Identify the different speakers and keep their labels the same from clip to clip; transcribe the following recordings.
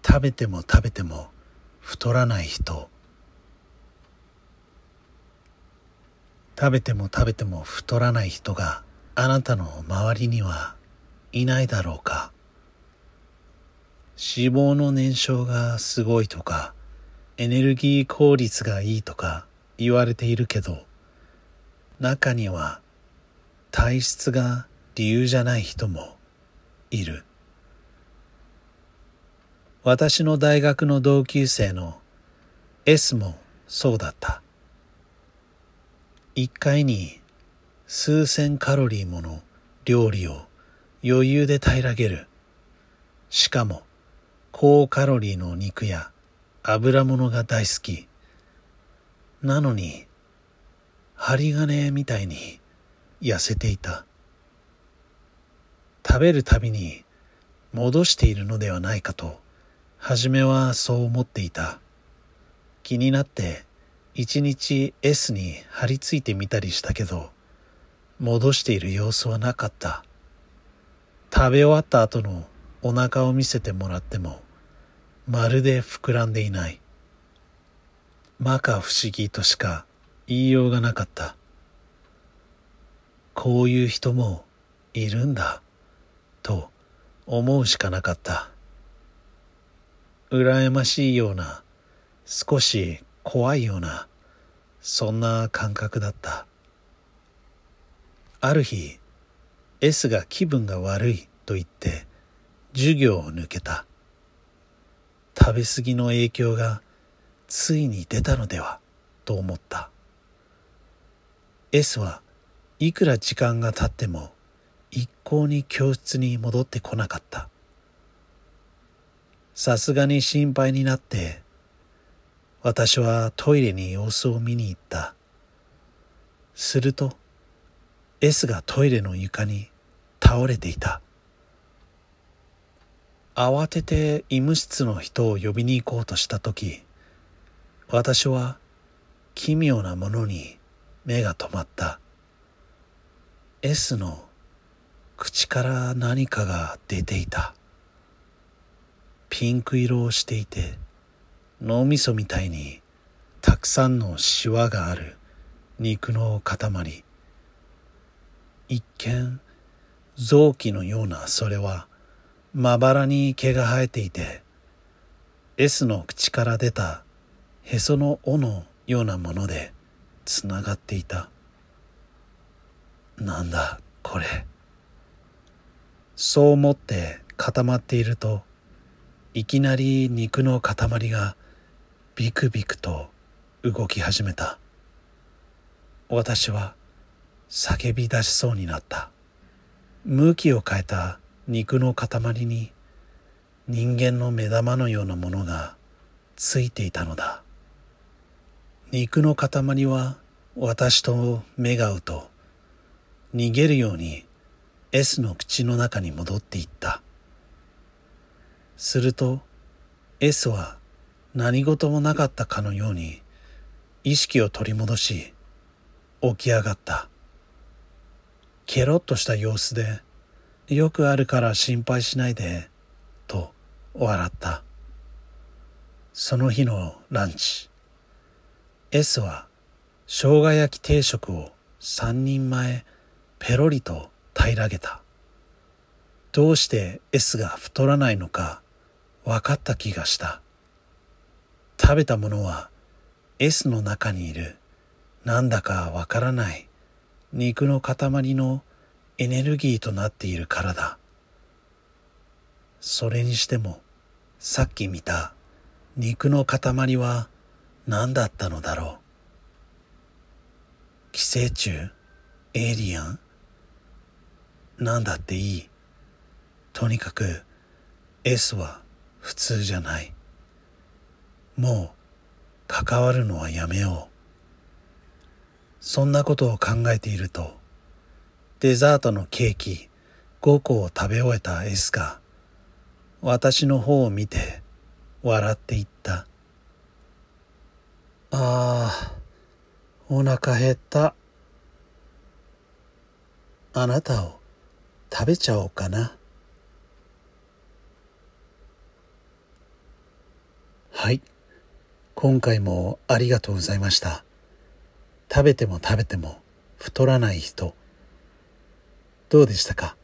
Speaker 1: 食べても食べても太らない人。食べても食べても太らない人があなたの周りにはいないだろうか。脂肪の燃焼がすごいとか、エネルギー効率がいいとか言われているけど、中には体質が理由じゃない人もいる。私の大学の同級生の S もそうだった。一回に数千カロリーもの料理を余裕で平らげる。しかも高カロリーの肉や油物が大好き。なのに針金みたいに痩せていた。食べるたびに戻しているのではないかと初めはそう思っていた。気になって一日 S に張り付いてみたりしたけど、戻している様子はなかった。食べ終わった後のお腹を見せてもらってもまるで膨らんでいない。摩訶不思議としか言いようがなかった。こういう人もいるんだと思うしかなかった。羨ましいような、少し怖いような、そんな感覚だった。ある日、S が気分が悪いと言って授業を抜けた。食べ過ぎの影響がついに出たのではと思った。S はいくら時間が経っても一向に教室に戻ってこなかった。さすがに心配になって私はトイレに様子を見に行った。すると S がトイレの床に倒れていた。慌てて医務室の人を呼びに行こうとしたとき、私は奇妙なものに目が留まった。S の口から何かが出ていた。ピンク色をしていて、脳みそみたいにたくさんのシワがある肉の塊。一見臓器のようなそれはまばらに毛が生えていて、S の口から出たへその緒のようなものでつながっていた。なんだこれ。そう思って固まっていると、いきなり肉の塊がビクビクと動き始めた。私は叫び出しそうになった。向きを変えた肉の塊に人間の目玉のようなものがついていたのだ。肉の塊は私と目が合うと逃げるように S の口の中に戻っていった。すると S は何事もなかったかのように意識を取り戻し起き上がった。ケロッとした様子で、よくあるから心配しないでと笑った。その日のランチ、S は生姜焼き定食を3人前ペロリと平らげた。どうして S が太らないのか分かった気がした。食べたものは S の中にいるなんだかわからない肉の塊のエネルギーとなっているからだ。それにしてもさっき見た肉の塊は何だったのだろう。寄生虫？エイリアン？なんだっていい。とにかく S は普通じゃない。もう関わるのはやめよう。そんなことを考えていると、デザートのケーキ5個を食べ終えた S が私の方を見て笑っていった。ああ、お腹減った。あなたを食べちゃおうかな。 はい。今回もありがとうございました。食べても食べても太らない人。どうでしたか？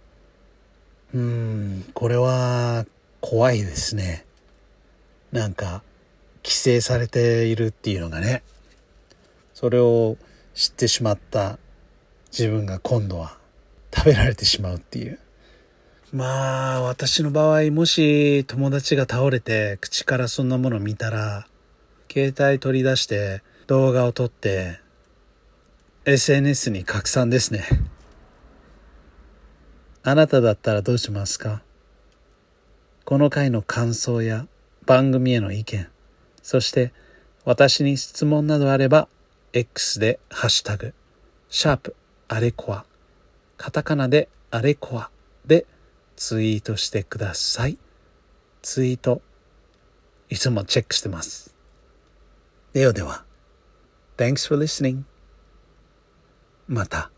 Speaker 1: これは怖いですね。なんか、規制されているっていうのがね。それを知ってしまった自分が今度は食べられてしまうっていう。まあ、私の場合、もし友達が倒れて口からそんなもの見たら、携帯取り出して動画を撮って SNS に拡散ですね。あなただったらどうしますか？この回の感想や番組への意見、そして私に質問などあれば X でハッシュタグあれこわ、カタカナであれこわでツイートしてください。ツイートいつもチェックしてます。ではでは、Thanks for listening. また。